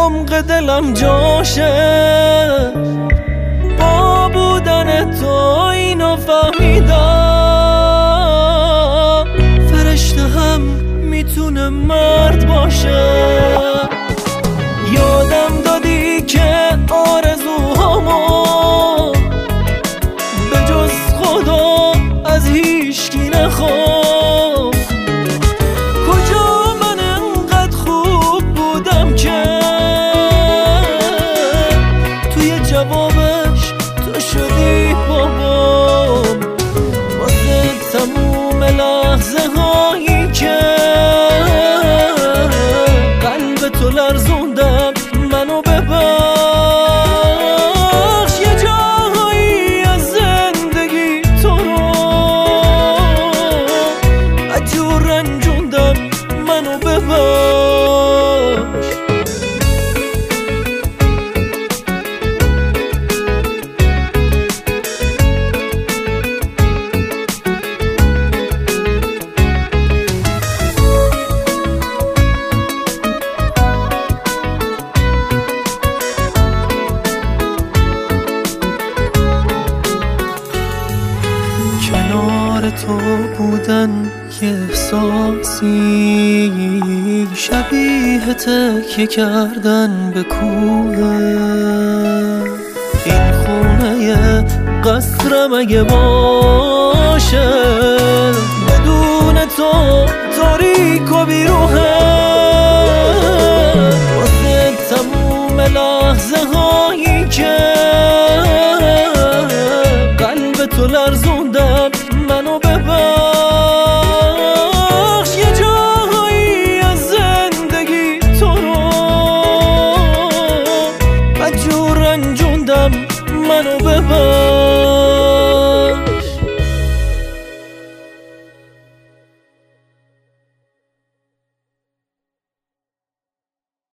عمق دلم جاشه، با بودن تو اینو فهمیدم، فرشته هم میتونه مرد باشه. یادم دادی که آرزوهامو به جز خدا از هیچکی نخوام. کجا من انقدر خوب بودم که توی جوابش تو شدی بابام. واسه تموم لحظه هایی که قلب تو لرزوندم منو ببخش. یه جاهایی از زندگی تو رو عجور رنجوندم منو ببخش. کنار تو بودن یه احساسی شبیه تکیه کردن به کوه. این خونه قصرم اگه باشه